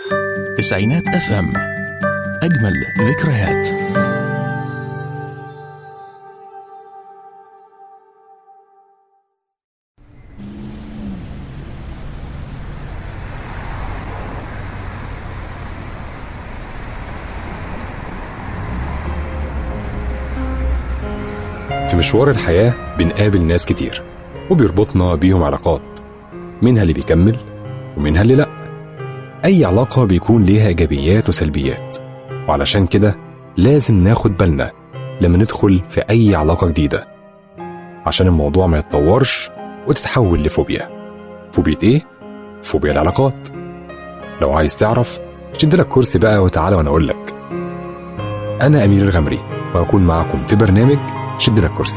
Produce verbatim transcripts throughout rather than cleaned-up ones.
تسعينات اف ام، اجمل ذكريات. في مشوار الحياة بنقابل ناس كتير وبيربطنا بيهم علاقات، منها اللي بيكمل ومنها اللي لأ. أي علاقة بيكون ليها إيجابيات وسلبيات، وعلشان كده لازم ناخد بالنا لما ندخل في أي علاقة جديدة عشان الموضوع ما يتطورش وتتحول لفوبيا. فوبيا إيه؟ فوبيا العلاقات. لو عايز تعرف شد لك كرسي بقى وتعالى وأنا أقول لك. أنا أمير الغمري وأكون معكم في برنامج شد لك كرسي.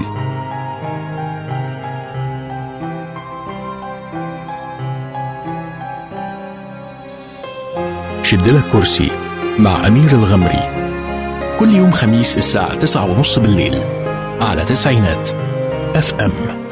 شد لك كرسي مع أمير الغمري، كل يوم خميس الساعة تسعة ونص بالليل على تسعينات اف ام.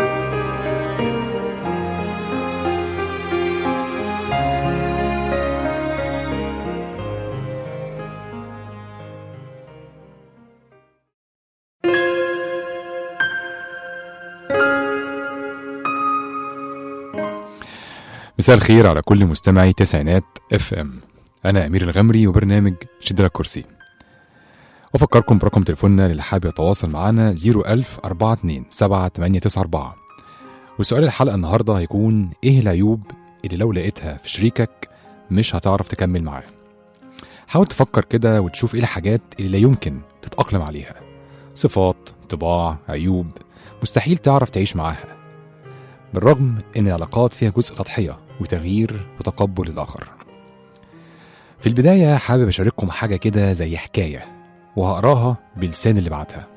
مساء الخير على كل مستمعي تسعينات اف ام. انا امير الغمري وبرنامج شد لك كرسي. وافكركم برقم تليفوننا اللي حابب يتواصل معنا صفر ألف أربعة اتنين سبعة تمانية تسعة أربعة. وسؤال الحلقه النهارده هيكون ايه العيوب اللي لو لقيتها في شريكك مش هتعرف تكمل معاه. حاول تفكر كده وتشوف ايه الحاجات اللي لا يمكن تتأقلم عليها، صفات، طباع، عيوب مستحيل تعرف تعيش معاها، بالرغم ان العلاقات فيها جزء تضحية وتغيير وتقبل الآخر. في البداية حابب أشارككم حاجة كده زي حكاية، وهقراها بلسان اللي بعتها.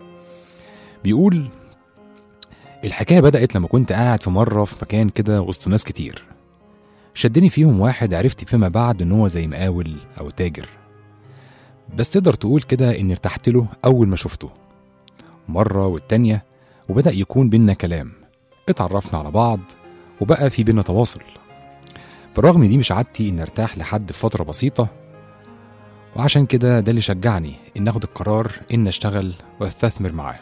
بيقول: الحكاية بدأت لما كنت قاعد في مرة في مكان كده وسط ناس كتير، شدني فيهم واحد عرفت فيما بعد إن هو زي مقاول أو تاجر، بس تقدر تقول كده إني ارتحت له أول ما شفته. مرة والتانية وبدأ يكون بينا كلام، اتعرفنا على بعض وبقى في بينا تواصل. بالرغم دي مش عادتي إن ارتاح لحد في فترة بسيطة، وعشان كده ده اللي شجعني إن أخد القرار إن أشتغل وأستثمر معاه.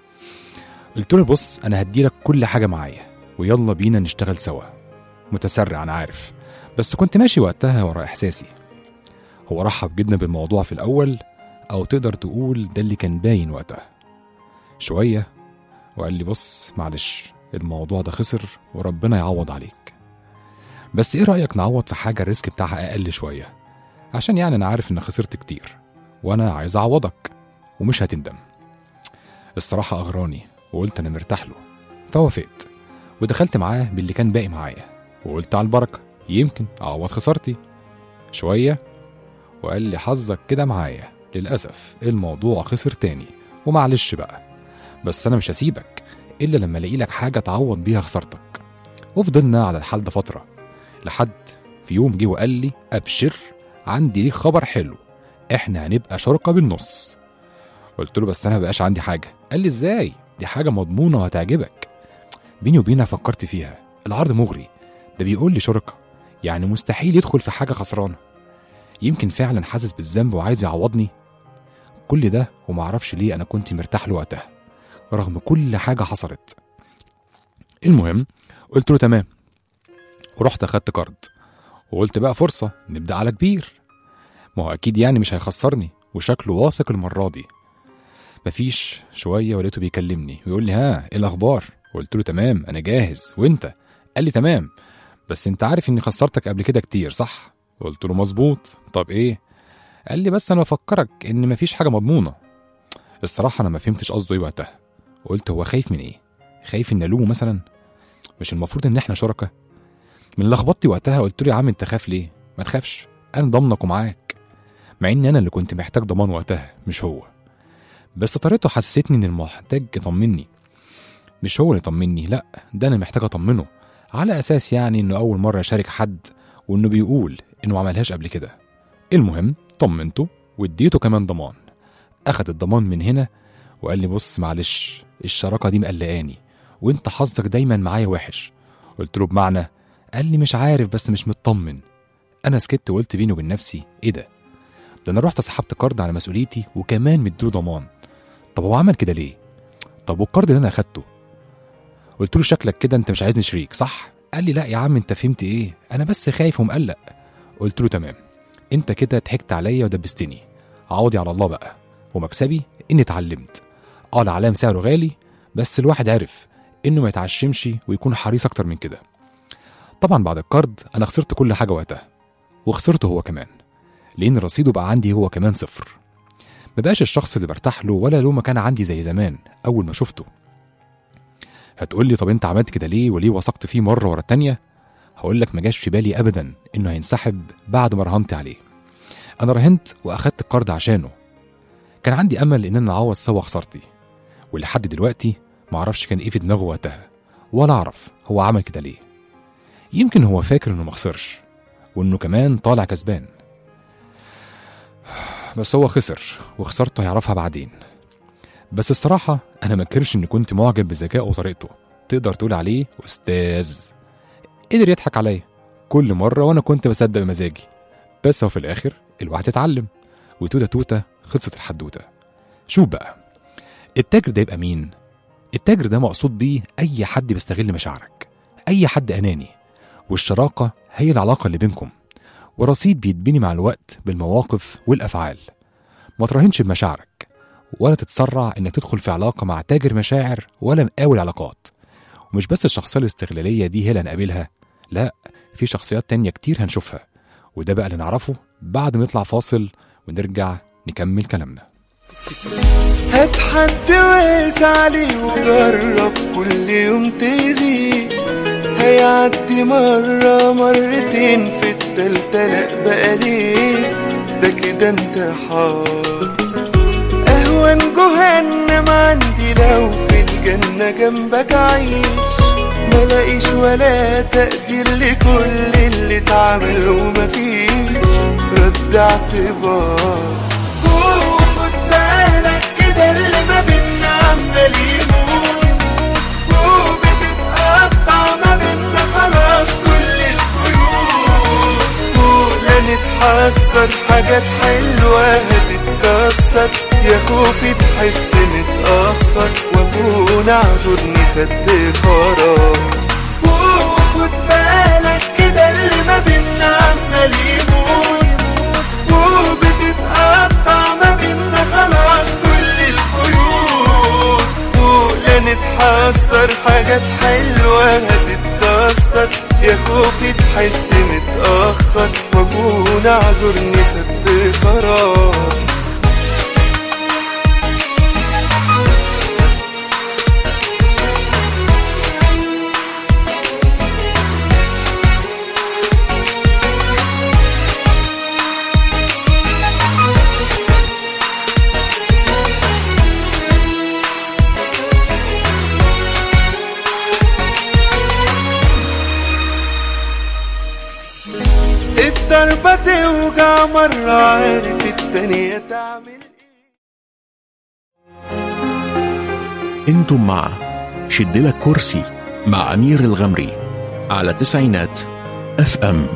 قلت له: بص، أنا هديلك كل حاجة معايا ويلا بينا نشتغل سوا. متسرع أنا عارف، بس كنت ماشي وقتها ورا إحساسي. هو رحب جدا بالموضوع في الأول، أو تقدر تقول ده اللي كان باين وقتها شوية، وقال لي: بص معلش، الموضوع ده خسر وربنا يعوض عليك، بس ايه رأيك نعوض في حاجة الريسك بتاعها اقل شوية، عشان يعني انا عارف ان خسرت كتير وانا عايز اعوضك ومش هتندم. الصراحة اغراني وقلت انا مرتاح له، فوافقت ودخلت معاه باللي كان باقي معايا، وقلت على البركة يمكن اعوض خسارتي شوية. وقال لي: حظك كده معايا، للأسف الموضوع خسر تاني ومعلش بقى، بس انا مش هسيبك الا لما الاقي لك حاجة تعوض بيها خسارتك. وفضلنا على الحال ده فترة، لحد في يوم جه وقال لي: أبشر، عندي ليك خبر حلو، احنا هنبقى شركة بالنص. قلت له: بس انا مبقاش عندي حاجة. قال لي: ازاي؟ دي حاجة مضمونة وهتعجبك. بيني وبينها فكرت فيها، العرض مغري، ده بيقول لي شركة، يعني مستحيل يدخل في حاجة خسرانة. يمكن فعلا حاسس بالذنب وعايز يعوضني. كل ده ومعرفش ليه انا كنت مرتاح له وقتها رغم كل حاجة حصلت. المهم قلت له تمام، ورحت اخدت كارد وقلت بقى فرصة نبدأ على كبير، ما هو أكيد يعني مش هيخسرني وشكله واثق المرة دي. مفيش شوية ولقيته بيكلمني ويقول لي: ها ايه الأخبار؟ قلت له: تمام أنا جاهز، وانت؟ قال لي: تمام، بس انت عارف اني خسرتك قبل كده كتير صح؟ قلت له: مظبوط. طب ايه؟ قال لي: بس انا بفكرك ان مفيش حاجة مضمونة. الصراحة انا ما فهمتش قصده ايه وقتها، قلت هو خايف من ايه؟ خايف ان الومه مثلا؟ مش المفروض ان احنا شركة؟ من لخبطتي وقتها قلت له: يا عم انت خاف ليه؟ ما تخافش، انا ضمنك ومعاك. مع ان انا اللي كنت محتاج ضمان وقتها مش هو، بس طريقته حسستني ان المحتاج يطمني، مش هو اللي يطمني، لا ده انا محتاج اطمنه، على اساس يعني انه اول مرة يشارك حد وانه بيقول انه ما عملهاش قبل كده. المهم طمنته واديته كمان ضمان. اخد الضمان من هنا وقال لي: بص معلش، الشراكة دي مقلقاني وانت حظك دايما معايا وحش. قلت له: بمعنى؟ قال لي: مش عارف بس مش مطمن. أنا سكت وقلت بيني وبين نفسي إيه ده؟ ده أنا رحت سحبت قرض على مسؤوليتي وكمان مديله ضمان. طب هو عمل كده ليه؟ طب والقرض اللي أنا أخدته؟ قلت له شكلك كده أنت مش عايزني شريك صح؟ قال لي لا يا عم أنت فهمت إيه؟ أنا بس خايف ومقلق. قلت له تمام، أنت كده ضحكت عليا ودبستني، عوضي على الله بقى، ومكسبي إني اتعلمت. اه العلام سعره غالي، بس الواحد عارف إنه ما يتعشمش ويكون حريص أكتر من كده. طبعا بعد القرض أنا خسرت كل حاجة وقتها، وخسرته هو كمان، لأن رصيده بقى عندي هو كمان صفر. مبقاش الشخص اللي برتاح له ولا له مكان عندي زي زمان أول ما شفته. هتقولي طب أنت عملت كده ليه وليه وثقت فيه مرة ورا التانية؟ هقولك ما جاش في بالي أبدا إنه هينسحب بعد ما رهنت عليه. أنا رهنت وأخدت القرض عشانه، كان عندي أمل إننا نعوض سوا خسارتي، ولحد دلوقتي معرفش كان إيه في دماغه وقتها، ولا أعرف هو عمل كده ليه. يمكن هو فاكر إنه مخسرش وإنه كمان طالع كسبان، بس هو خسر وخسارته هيعرفها بعدين. بس الصراحة أنا ما انكرش إني كنت معجب بذكائه وطريقته، تقدر تقول عليه أستاذ. قدر يضحك عليا كل مرة وأنا كنت بصدق بمزاجي، بس هو في الآخر الواحد اتعلم، وتوتة توتة خلصت الحدوتة. شوف بقى، التاجر ده يبقى مين؟ التاجر ده مقصود بيه أي حد بيستغل مشاعرك، أي حد أناني، والشراكة هي العلاقة اللي بينكم، ورصيد بيتبني مع الوقت بالمواقف والأفعال. ما تراهنش بمشاعرك، ولا تتسرع إنك تدخل في علاقة مع تاجر مشاعر ولا مقاول علاقات. ومش بس الشخصية الاستغلالية دي هي اللي هنقابلها، لا، في شخصيات تانية كتير هنشوفها، وده بقى اللي نعرفه بعد ما نطلع فاصل ونرجع نكمل كلامنا. هات حد وقس عليه وجرب كل يوم تزيد، هيعدي مرة مرتين في التالتة لأ بقى ليه، ده كده انتحار. أهون جهنم عندي لو في الجنة جنبك عيش، ملاقيش ولا تقدير لكل اللي اتعمل ومفيش رد اعتبار. وخد بالك كده اللي ما بينا عمال يموت، وبتتقطع ما بينا خلاص كل الخيوط. فوق لا نتحسر حاجات حلوة هتتكسر، يا خوفي تحس متأخر واكون اعذرني خدت قرار. وخد بالك كده اللي ما بينا عمال يموت، وبتتقطع ما بينا خلاص كل الخيوط. فوق لا نتحسر حاجات حلوة هتتكسر، يا خوفي تحس متأخر واكون اعذرني خدت قرار. الضربة توجع مرة عارف التانية تعمل ايه. انتم مع شدلك كرسي مع أمير الغمري على تسعينات اف ام.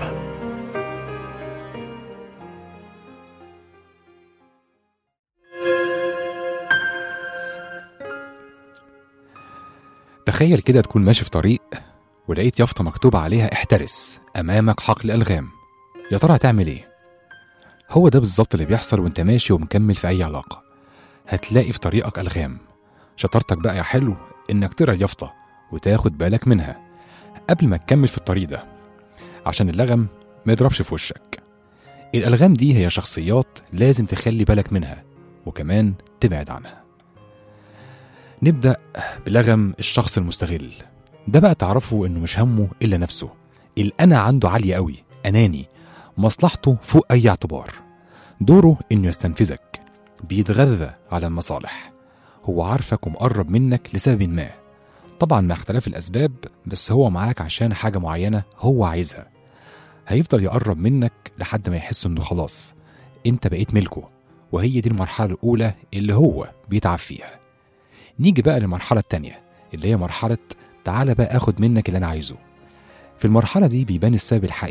تخيل كده تكون ماشي في طريق ولقيت يافطة مكتوب عليها احترس، أمامك حقل ألغام. يا ترى هتعمل ايه؟ هو ده بالظبط اللي بيحصل وانت ماشي ومكمل في أي علاقة. هتلاقي في طريقك ألغام، شطارتك بقى يا حلو إنك تقرا اليافطة وتاخد بالك منها قبل ما تكمل في الطريق ده، عشان اللغم ما يضربش في وشك. الألغام دي هي شخصيات لازم تخلي بالك منها وكمان تبعد عنها. نبدأ بلغم الشخص المستغل. ده بقى تعرفه إنه مش همه إلا نفسه، الأنا عنده عالية قوي، أناني، مصلحته فوق أي اعتبار، دوره إنه يستنفذك، بيتغذى على المصالح. هو عارفك ومقرب منك لسبب ما، طبعا مع اختلاف الأسباب، بس هو معاك عشان حاجة معينة هو عايزها. هيفضل يقرب منك لحد ما يحس إنه خلاص أنت بقيت ملكه، وهي دي المرحلة الأولى اللي هو بيتعب فيها. نيجي بقى للمرحلة التانية اللي هي مرحلة تعالى بقى أخد منك اللي أنا عايزه. في المرحلة دي بيبان السبب الحقيقي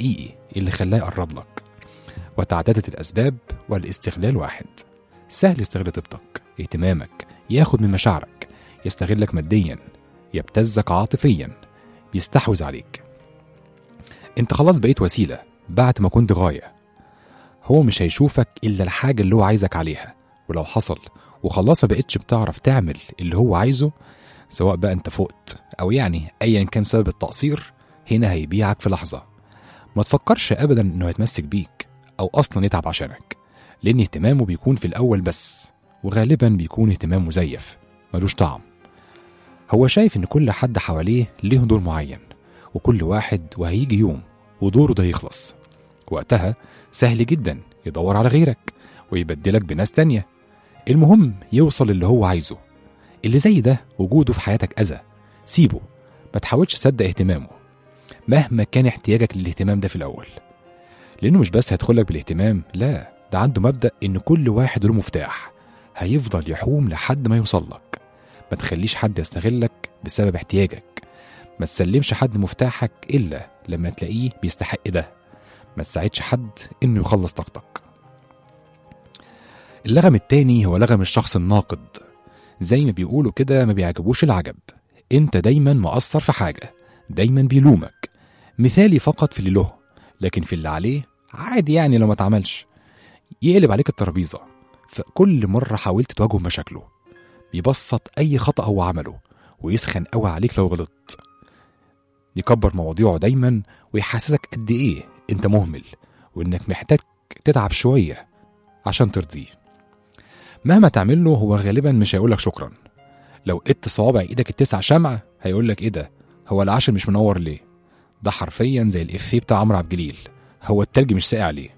اللي خلاه يقرب لك. وتعددت الأسباب والاستغلال واحد. سهل يستغل طيبتك، اهتمامك، ياخد من مشاعرك، يستغلك ماديا، يبتزك عاطفيا، بيستحوذ عليك. انت خلاص بقيت وسيلة بعد ما كنت غاية. هو مش هيشوفك إلا الحاجة اللي هو عايزك عليها، ولو حصل وخلاص ما بقيتش بتعرف تعمل اللي هو عايزه، سواء بقى انت فقت أو يعني أيا كان سبب التقصير، هنا هيبيعك في لحظة. ما تفكرش أبدا إنه هيتمسك بيك أو أصلا يتعب عشانك، لأن اهتمامه بيكون في الأول بس، وغالبا بيكون اهتمام مزيف ملوش طعم. هو شايف إن كل حد حواليه ليه دور معين، وكل واحد وهيجي يوم ودوره ده يخلص. وقتها سهل جدا يدور على غيرك ويبدلك بناس تانية، المهم يوصل اللي هو عايزه. اللي زي ده وجوده في حياتك أذى، سيبه، ما تحاولش تصدق اهتمامه مهما كان احتياجك للاهتمام ده في الأول، لأنه مش بس هيدخلك بالاهتمام، لا، ده عنده مبدأ إن كل واحد له مفتاح هيفضل يحوم لحد ما يوصلك. ما تخليش حد يستغلك بسبب احتياجك، ما تسلمش حد مفتاحك إلا لما تلاقيه بيستحق ده، ما تساعدش حد إنه يخلص طاقتك. اللغم التاني هو لغم الشخص الناقد، زي ما بيقولوا كده ما بيعجبوش العجب. انت دايما مقصر في حاجة، دايما بيلومك، مثالي فقط في اللي له، لكن في اللي عليه عادي يعني لو ما تعملش. يقلب عليك الترابيزة فكل مرة حاولت تواجه مشاكله، بيبسط أي خطأ هو عمله ويسخن قوي عليك لو غلطت، يكبر مواضيعه دايما ويحسسك قد إيه انت مهمل وإنك محتاج تتعب شوية عشان ترضيه. مهما تعمله هو غالبا مش هيقولك شكرا. لو قدت صوابع ايدك التسع شمعة هيقولك ايه ده، هو العشر مش منور ليه؟ ده حرفيا زي الإفيه بتاع عمرو عبد الجليل، هو التلج مش ساقع ليه؟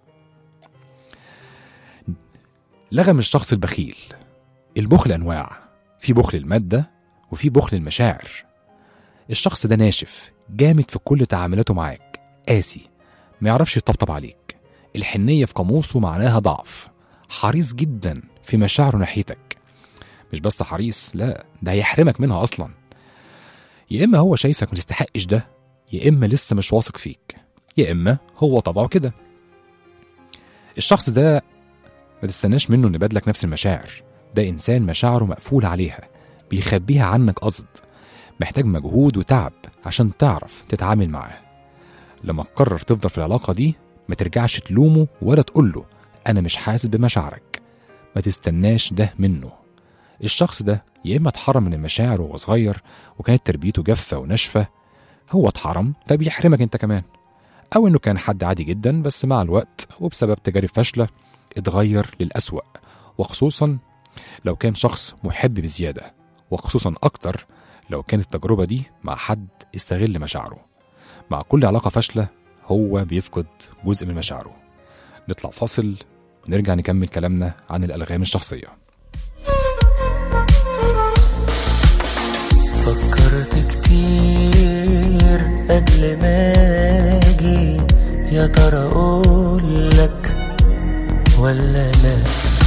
لغم الشخص البخيل. البخل أنواع، في بخل المادة وفي بخل المشاعر. الشخص ده ناشف جامد في كل تعاملاته معاك، قاسي، ما يعرفش يطبطب عليك. الحنية في قاموسه معناها ضعف، حريص جدا في مشاعره ناحيتك. مش بس حريص، لا، ده هيحرمك منها أصلا. يا إما هو شايفك متستحقش ده، يا إما لسه مش واثق فيك، يا إما هو طبعه كده. الشخص ده ما تستناش منه إنه يبادلك نفس المشاعر، ده إنسان مشاعره مقفول عليها، بيخبيها عنك قصد، محتاج مجهود وتعب عشان تعرف تتعامل معاه. لما تقرر تفضل في العلاقة دي ما ترجعش تلومه ولا تقوله أنا مش حاسس بمشاعرك، ما تستناش ده منه. الشخص ده يا إما اتحرم من المشاعر وهو صغير وكانت تربيته جافة وناشفة، هو اتحرم فبيحرمك انت كمان، أو إنه كان حد عادي جدا بس مع الوقت وبسبب تجارب فاشلة اتغير للأسوأ، وخصوصا لو كان شخص محب بزيادة، وخصوصا أكتر لو كانت التجربة دي مع حد استغل مشاعره. مع كل علاقة فاشلة هو بيفقد جزء من مشاعره. نطلع فاصل ونرجع نكمل كلامنا عن الألغام الشخصية. فكرت كتير قبل ما اجي، يا ترى اقولك ولا لا؟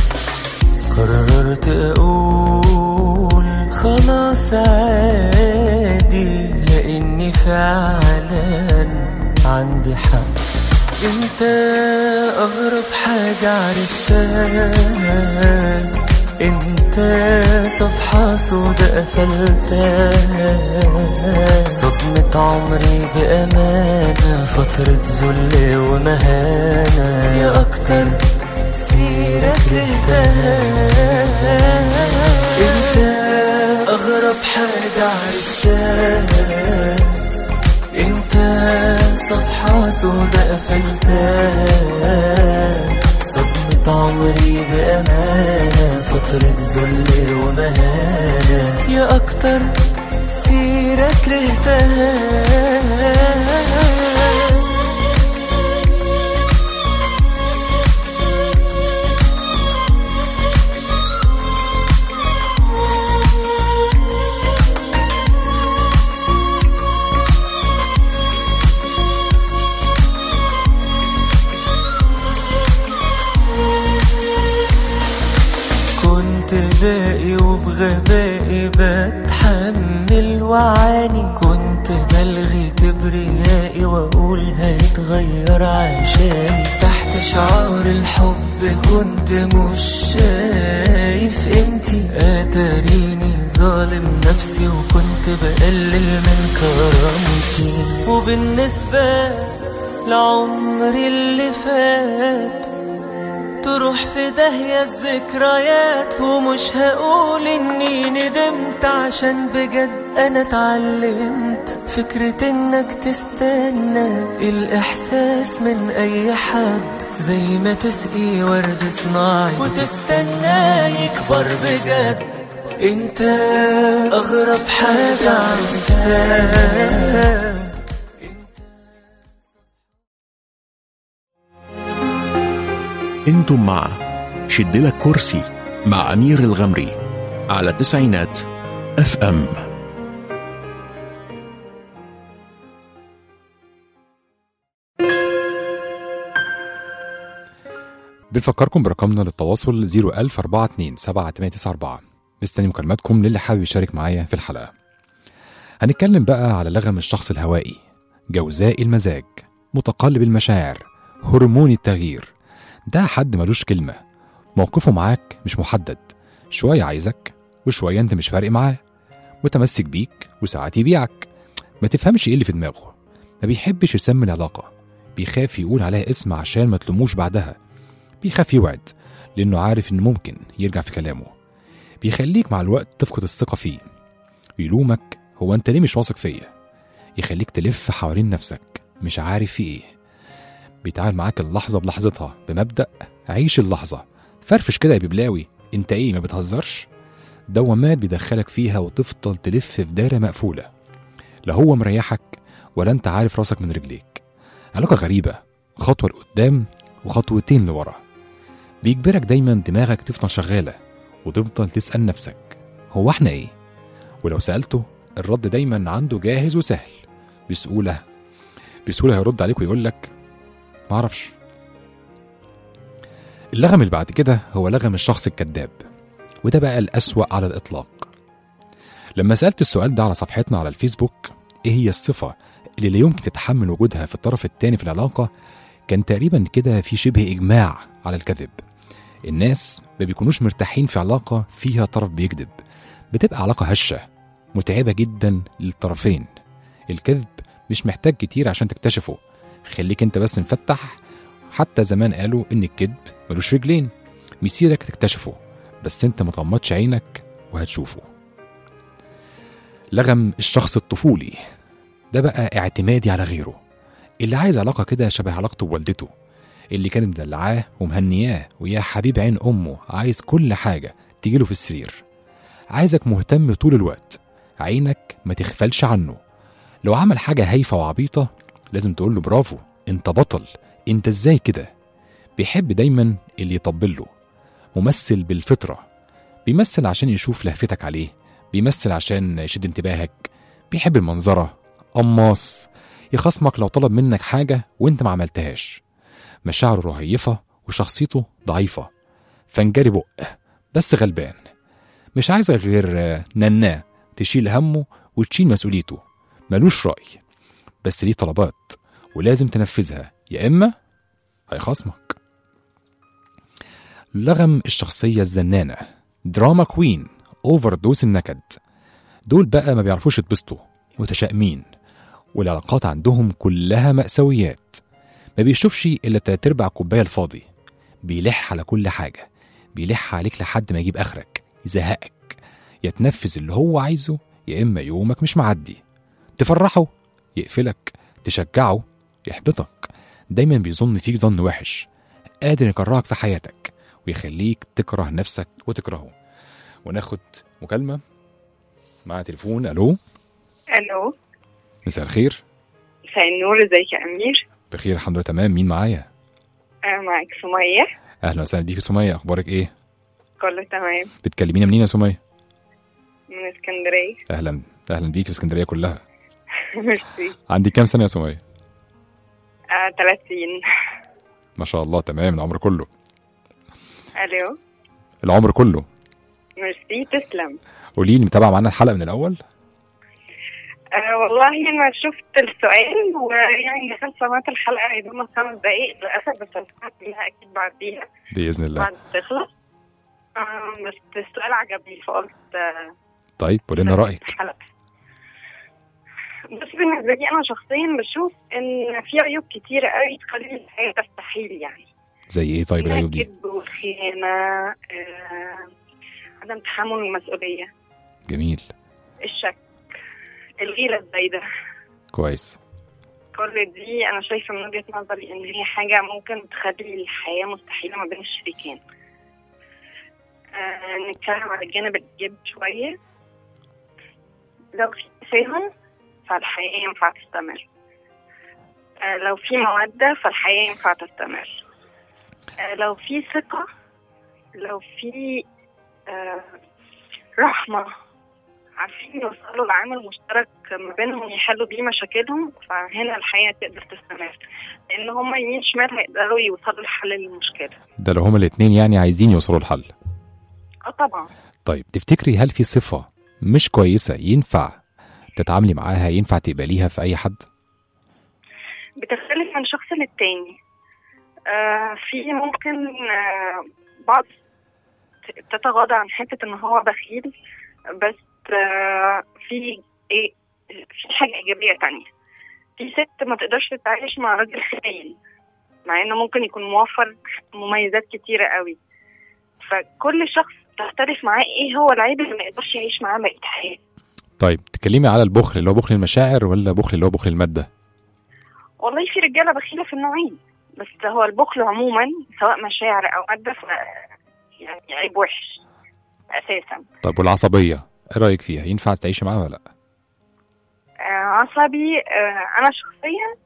قررت اقول خلاص عادي، لاني فعلا عندي حق. انت اغرب حاجة عرفتها، انت صفحة سودة قفلتها، صدمة عمري بأمانة، فترة ذل ومهانة، يا أكتر سيرة كرهتها. انت أغرب حاجة عرفتها، انت صفحة سودة قفلتها، صدمة عمري بأمانة، فترة ذل ومهانة، يا أكتر سيرة كرهتها. باقي وبغبائي بتحمل وعاني، كنت بلغي كبريائي واقول هيتغير اتغير عشاني. تحت شعار الحب كنت مش شايف انتي، اتاريني ظالم نفسي وكنت بقلل من كرامتي. وبالنسبة لعمري اللي فات تروح في داهية الذكريات، ومش هقول اني ندمت عشان بجد انا اتعلمت فكرة انك تستنى الاحساس من اي حد، زي ما تسقي ورد صناعي وتستنى يكبر بجد. انت اغرب حاجة عرفتها. انتم مع شدلك كرسي مع أمير الغمري على تسعينات اف ام. بنفكركم برقمنا للتواصل صفر ألف أربعة اتنين سبعة تمانية تسعة أربعة. مستني مكالماتكم للي حابب يشارك معايا في الحلقة. هنتكلم بقى على لغم الشخص الهوائي، جوزاء المزاج، متقلب المشاعر، هرمون التغيير. ده حد ملوش كلمة، موقفه معاك مش محدد، شوية عايزك وشوية انت مش فارق معاه، متمسك بيك وساعات يبيعك. ما تفهمش ايه اللي في دماغه، ما بيحبش يسمي العلاقة، بيخاف يقول عليها اسم عشان ما تلوموش بعدها، بيخاف يوعد لانه عارف ان ممكن يرجع في كلامه، بيخليك مع الوقت تفقد الثقة فيه، يلومك هو انت ليه مش واثق فيا، يخليك تلف حوالين نفسك مش عارف في ايه. بيتعامل معاك اللحظة بلحظتها بمبدأ عيش اللحظة، فرفش كده يا ببلاوي، انت ايه ما بتهزرش؟ دوامات بيدخلك فيها وتفضل تلف في دايرة مقفولة، لا هو مريحك ولا انت عارف راسك من رجليك. علاقة غريبة، خطوة لقدام وخطوتين لورا، بيجبرك دايما دماغك تفضل شغالة وتفضل تسأل نفسك هو احنا ايه؟ ولو سألته الرد دايما عنده جاهز وسهل، بسهولة بسهولة هيرد عليك ويقولك معرفش. اللغم اللي بعد كده هو لغم الشخص الكذاب، وده بقى الأسوأ على الإطلاق. لما سألت السؤال ده على صفحتنا على الفيسبوك ايه هي الصفة اللي لا يمكن تتحمل وجودها في الطرف التاني في العلاقة، كان تقريبا كده في شبه إجماع على الكذب. الناس ما بيكونوش مرتاحين في علاقة فيها طرف بيكذب، بتبقى علاقة هشة متعبة جدا للطرفين. الكذب مش محتاج كتير عشان تكتشفه، خليك انت بس مفتح. حتى زمان قالوا ان الكذب ملوش رجلين، مسيرك تكتشفه بس انت متغمضش عينك وهتشوفه. لغم الشخص الطفولي ده بقى اعتمادي على غيره، اللي عايز علاقة كده شبه علاقته بوالدته، اللي كانت مدلعاه ومهنياه ويا حبيب عين امه، عايز كل حاجة تجيله في السرير، عايزك مهتم طول الوقت، عينك ما تغفلش عنه. لو عمل حاجة هايفة وعبيطة لازم تقول له برافو، انت بطل، انت ازاي كده. بيحب دايما اللي يطبله، ممثل بالفطرة، بيمثل عشان يشوف لهفتك عليه، بيمثل عشان يشد انتباهك، بيحب المنظرة، قماص، يخصمك لو طلب منك حاجة وانت ما عملتهاش. مشاعره رهيفة وشخصيته ضعيفة، فنجري بق بس غلبان، مش عايزة غير ننا تشيل همه وتشيل مسؤوليته، ملوش رأي بس ليه طلبات ولازم تنفذها يا إما هيخصمك. لغم الشخصية الزنانة، دراما كوين، اوفر دوس النكد، دول بقى ما بيعرفوش يتبسطوا، متشائمين، والعلاقات عندهم كلها مأساويات، ما بيشوفش إلا تلات ارباع كوباية الفاضي، بيلح على كل حاجة، بيلح عليك لحد ما يجيب آخرك، يزهقك، يتنفذ اللي هو عايزه يا إما يومك مش معدي، تفرحه يقفلك، تشجعه يحبطك، دايما بيظن فيك ظن وحش، قادر يكرهك في حياتك ويخليك تكره نفسك وتكرهه. وناخد مكالمة مع تليفون. ألو. ألو، مساء الخير. مساء النور، ازيك يا أمير؟ بخير الحمد لله تمام. مين معايا؟ أنا معاك سمية. أهلا وسهلا بيك سمية، أخبارك إيه؟ كله تمام. بتكلمينا منين يا سمية؟ من اسكندرية. أهلا أهلا بيك في اسكندرية كلها. ميرسي. عندي كام سنة يا سمية؟ آه، ثلاث سنين. ما شاء الله تمام، العمر كله. ألو. العمر كله. ميرسي، تسلم. قولي لي، متابعة معانا الحلقة من الأول؟ أه والله أنا شفت السؤال ويعني دخلت سمعت الحلقة يا دوب خمس دقايق للأسف، بس هسمعها فيها أكيد بعديها بإذن الله. بعد تخلص. أه بس السؤال عجبني فقلت أه طيب قولي لنا رأيك. الحلقة. بس بالنسبة لي أنا شخصيا بشوف إن في عيوب كتيرة قوي تخلي الحياة تستحيل يعني. زي إيه طيب العيوب دي؟ الكذب والخيانة، أه عدم تحمل المسؤولية. جميل. الشك، الغيرة الزايدة. كويس. كل دي أنا شايفة من وجهة نظري إن هي حاجة ممكن تخلي الحياة مستحيلة ما بين الشريكين. آه نتكلم على الجانب الإيجابي شوية. لو في تفاهم فالحياة ينفع تستمر. آه لو في مودة فالحياة ينفع تستمر. آه لو في ثقة، لو في آه رحمة، عارفين يوصلوا لعامل مشترك ما بينهم يحلوا بيه مشاكلهم، فهنا الحياة تقدر تستمر، لأن هما يمين شمال هيقدروا يوصلوا لحل المشكلة. ده لو هما الاتنين يعني عايزين يوصلوا لحل. اه طبعا. طيب تفتكري هل في صفة مش كويسة ينفع تتعاملي معاها، ينفع تقبليها في أي حد؟ بتختلف من شخص للتاني. آه في ممكن آه بعض تتغاضى عن حتة إن هو بخيل، بس آه في إيه في حاجة إيجابية تانية. في ست ما تقدرش تتعايش مع راجل خاين مع إنه ممكن يكون موفر مميزات كتيرة قوي. فكل شخص تختلف معاه إيه هو العيب اللي ما يقدرش يعيش معاه بقية حياته. طيب تكلمي على البخل اللي هو بخل المشاعر ولا بخل اللي هو بخل المادة؟ والله في رجالة بخيلة في النوعين، بس هو البخل عموما سواء مشاعر أو مادة ف يعني عيب وحش أساسا. طب والعصبية ايه رأيك فيها، ينفع تعيش معاها ولا لا؟ آه عصبي. آه أنا شخصيا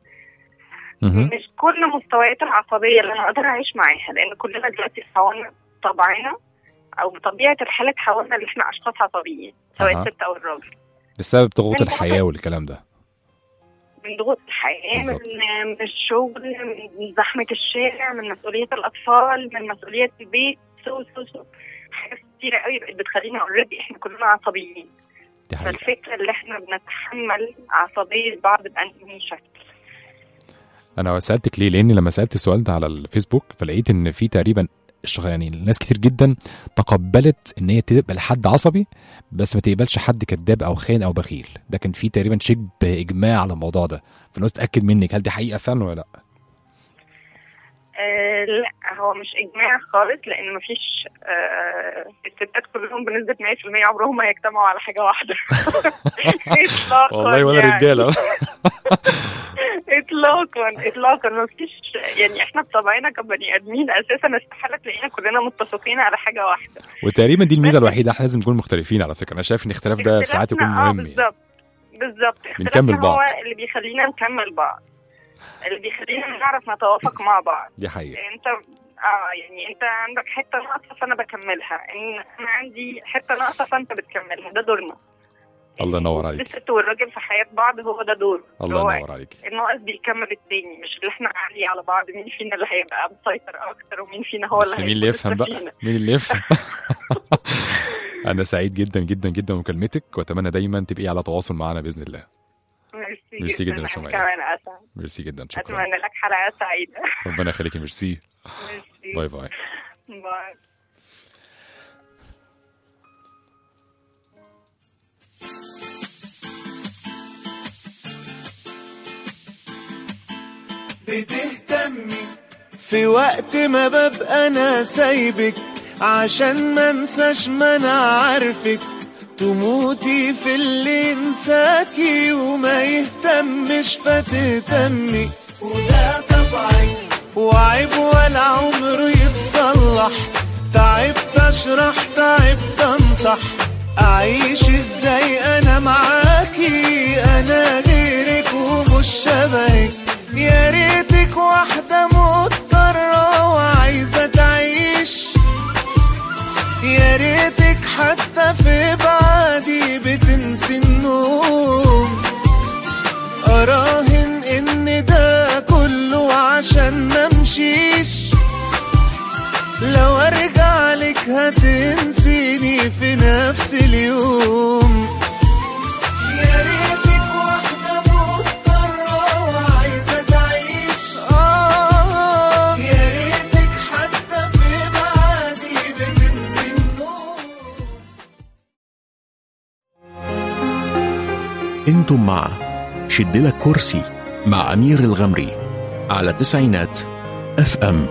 مش كل مستويات العصبية اللي أنا أقدر أعيش معاها، لأن كلنا دلوقتي تحولنا طبعنا أو بطبيعة الحالة تحولنا اللي إحنا أشخاص عصبيين سواء أه. الست أو الراجل بسبب ضغوط الحياة والكلام ده. من ضغوط الحياة، بالزبط. من, من الشغل، من زحمة الشارع، من مسؤولية الأطفال، من مسؤولية البيت، سو سو سو حاجات كتيرة قوي بتخلينا اوريدي إحنا كلنا عصبيين. فالفكرة اللي إحنا بنتحمل عصبية بعض بأنهي شكل. أنا سألتك ليه؟ لأني لما سألت السؤال ده على الفيسبوك فلقيت إن في تقريبا يعني ناس كتير جدا تقبلت إن هي تقبل حد عصبي بس ما تقبلش حد كذاب أو خاين أو بخيل. ده كان في تقريبا شبه إجماع على الموضوع ده، فأنا أتأكد منك هل دي حقيقة فعلا ولا لأ؟ آه لا هو مش إجماع خالص، لأن مفيش آه الستات كلهم بنسبة مية في المية عمرهم ما يجتمعوا على حاجة واحدة. والله ولا رجالة. اطلاقا اطلاقا ما فيش، يعني احنا بطبعنا كبني ادمين اساسا استحاله تلاقينا كلنا متفقين على حاجه واحده. وتقريبا دي الميزه الوحيده، احنا لازم نكون مختلفين على فكره. انا شايف ان الاختلاف ده ساعات يكون مهم. اه بالظبط بالظبط. بنكمل بعض، هو اللي بيخلينا نكمل بعض، اللي بيخلينا نعرف نتوافق مع بعض. دي حقيقه. انت اه يعني انت عندك حته ناقصه فانا بكملها، ان انا عندي حته ناقصه فانت بتكملها، ده دورنا. الله ينور عليك. الست والراجل في حياة بعض هو ده دور. الله ينور عليك. الناقص بيكمل التاني، مش اللي احنا عالي على بعض مين فينا اللي هيبقى مسيطر اكتر ومين فينا هو اللي بس مين اللي يفهم بقى، مين اللي يفهم. انا سعيد جدا جدا جدا بمكالمتك واتمنى دايما تبقي على تواصل معنا باذن الله. ميرسي, ميرسي جدا يا سمية. كمان اسعد. ميرسي جدا، شكرا. اتمنى لك حلقة سعيدة. ربنا يخليكي. ميرسي. ميرسي. باي باي. باي. بتهتمي في وقت ما ببقى انا سايبك عشان ما انساش ما انا عارفك، تموتي في اللي انساكي وما يهتمش فتهتمي، وده طبعي وعيب ولا عمره يتصلح، تعبت اشرح تعبت انصح، اعيش ازاي انا معاكي، انا غيرك ومش شبهك، يا ريتك واحدة مضطرة وعايزة تعيش، يا ريتك حتى في بعدي بتنسي النوم، أراهن إن ده كله عشان ممشيش، لو أرجع لك هتنسيني في نفس اليوم، يا ريتك انتم مع شدلك كرسي مع أمير الغمري على تسعينات اف ام.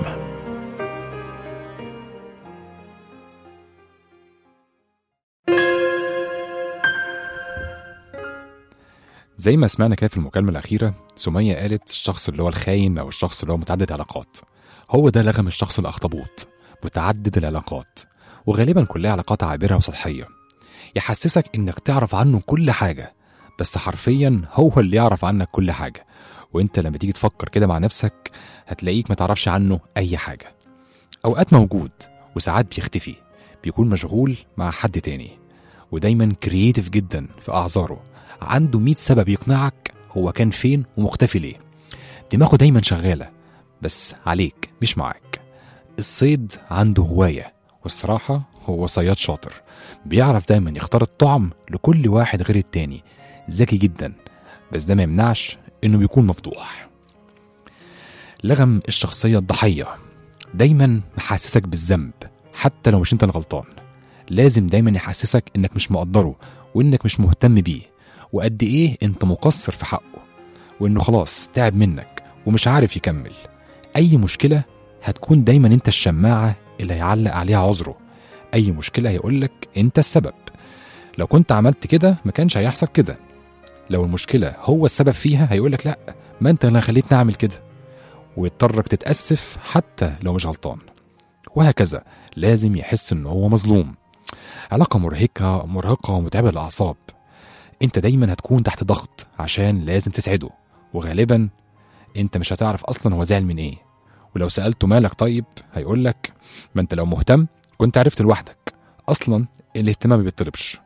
زي ما سمعنا كده في المكالمة الأخيرة، سمية قالت الشخص اللي هو الخاين أو الشخص اللي هو متعدد علاقات هو ده لغم الشخص الأخطبوط، متعدد العلاقات، وغالبا كلها علاقات عابرة وسطحية، يحسسك إنك تعرف عنه كل حاجة، بس حرفيا هو اللي يعرف عنك كل حاجة، وإنت لما تيجي تفكر كده مع نفسك هتلاقيك ما تعرفش عنه أي حاجة. أوقات موجود وساعات بيختفي، بيكون مشغول مع حد تاني، ودايما كرييتيف جدا في أعذاره، عنده مئة سبب يقنعك هو كان فين ومختفي ليه. دماغه دايما شغالة بس عليك مش معاك. الصيد عنده هواية، والصراحة هو صياد شاطر، بيعرف دايما يختار الطعم لكل واحد غير التاني، ذكي جدا، بس ده ما يمنعش انه بيكون مفضوح. لغم الشخصية الضحية، دايما محسسك بالذنب حتى لو مش انت الغلطان، لازم دايما يحسسك انك مش مقدره وانك مش مهتم بيه، وقد ايه انت مقصر في حقه، وانه خلاص تعب منك ومش عارف يكمل. اي مشكلة هتكون دايما انت الشماعة اللي هيعلق عليها عذره، اي مشكلة هيقولك انت السبب، لو كنت عملت كده ما كانش هيحصل كده، لو المشكلة هو السبب فيها هيقولك لا ما انت اللي خليتني اعمل كده، ويضطرك تتأسف حتى لو مش غلطان، وهكذا. لازم يحس انه هو مظلوم. علاقة مرهقة مرهقة ومتعبة للأعصاب، انت دايما هتكون تحت ضغط عشان لازم تسعده، وغالبا انت مش هتعرف اصلا هو زعل من ايه، ولو سألته مالك طيب هيقولك ما انت لو مهتم كنت عرفت لوحدك، اصلا الاهتمام ما بيطلبش.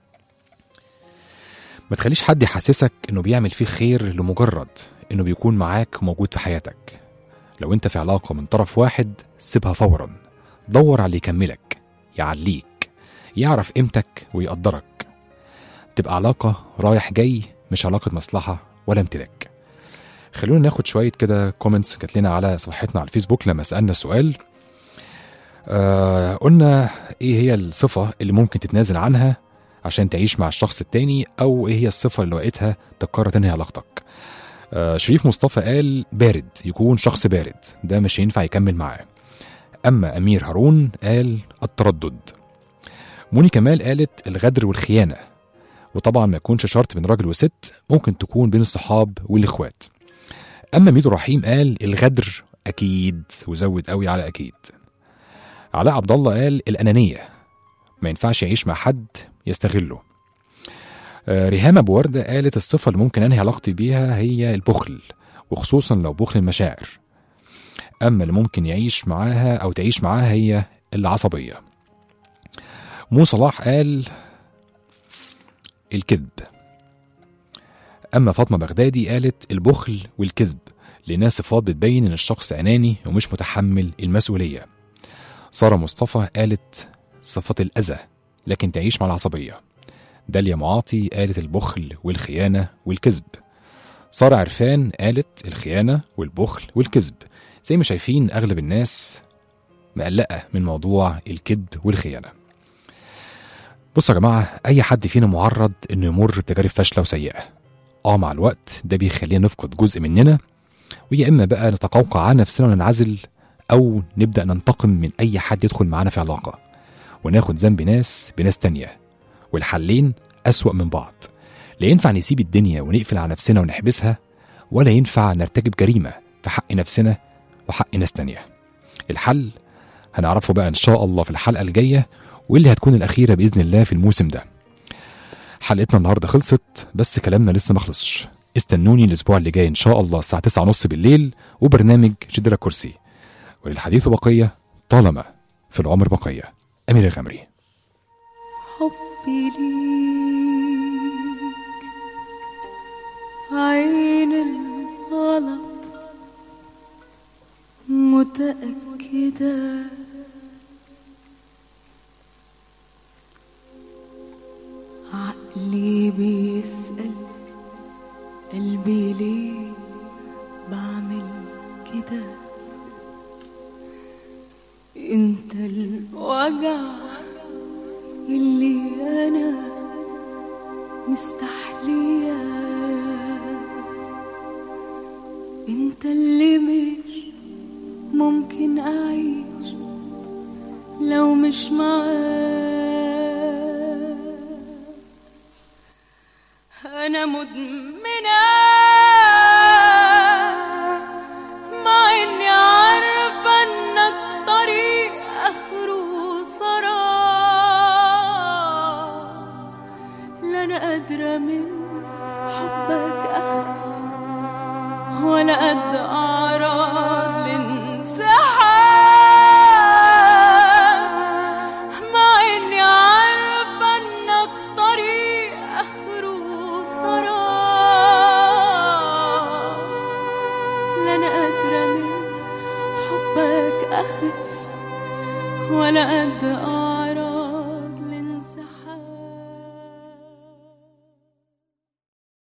ما تخليش حد يحسسك انه بيعمل فيه خير لمجرد انه بيكون معاك موجود في حياتك. لو انت في علاقة من طرف واحد سيبها فورا، دور على اللي يكملك، يعليك، يعرف قيمتك ويقدرك. تبقى علاقة رايح جاي، مش علاقة مصلحة ولا امتلاك. خلونا ناخد شوية كده كومنتس جات لنا على صفحتنا على الفيسبوك لما سألنا السؤال. آه قلنا ايه هي الصفة اللي ممكن تتنازل عنها عشان تعيش مع الشخص التاني، او ايه هي الصفة اللي وقتها تقرر تنهي علاقتك. آه شريف مصطفى قال بارد، يكون شخص بارد، ده مش ينفع يكمل معاه. اما امير هارون قال التردد. موني كمال قالت الغدر والخيانة، وطبعا ما يكونش شرط بين راجل وست، ممكن تكون بين الصحاب والاخوات. اما ميدو رحيم قال الغدر اكيد، وزود قوي على اكيد. علاء عبد الله قال الانانيه، ما ينفعش يعيش مع حد يستغله. آه ريهام ابو ورده قالت الصفه اللي ممكن انهي علاقتي بيها هي البخل، وخصوصا لو بخل المشاعر. اما اللي ممكن يعيش معاها او تعيش معاها هي العصبيه. مو صلاح قال الكذب. أما فاطمة بغدادي قالت البخل والكذب، لأنها صفات بتبين إن الشخص أناني ومش متحمل المسؤولية. سارة مصطفى قالت صفة الأذى لكن تعيش مع العصبية. داليا معاطي قالت البخل والخيانة والكذب. سارة عرفان قالت الخيانة والبخل والكذب. زي ما شايفين أغلب الناس مقلقة من موضوع الكذب والخيانة. بصوا يا جماعة، أي حد فينا معرض إنه يمر بتجارب فاشلة وسيئة. آه مع الوقت ده بيخلينا نفقد جزء مننا، ويا إما بقى نتقوقع على نفسنا وننعزل، أو نبدأ ننتقم من أي حد يدخل معانا في علاقة، وناخد ذنب ناس بناس تانية، والحلين أسوأ من بعض. لا ينفع نسيب الدنيا ونقفل على نفسنا ونحبسها، ولا ينفع نرتكب جريمة في حق نفسنا وحق ناس تانية. الحل هنعرفه بقى إن شاء الله في الحلقة الجاية، واللي هتكون الأخيرة بإذن الله في الموسم ده. حلقتنا النهاردة خلصت، بس كلامنا لسه ما خلصش. استنوني الأسبوع اللي جاي إن شاء الله الساعة تسعة ونص بالليل، وبرنامج شدلك كرسي، وللحديث بقية طالما في العمر بقية. أمير الغمري. حبي ليك عين الغلط متأكدة، عقلي بيسأل قلبي ليه بعمل كده. انت الوجع اللي انا مستحلية انت اللي مش ممكن اعيش لو مش معاك. انا مدمنة مع اني عارفة انك طريق اخره سراب. لا انا قادرة من حبك اخف ولا قد اعراض الانسحاب، مع اني عارفة انك طريق اخره سراب. لا انا قادرة من حبك اخف ولا قد اعراض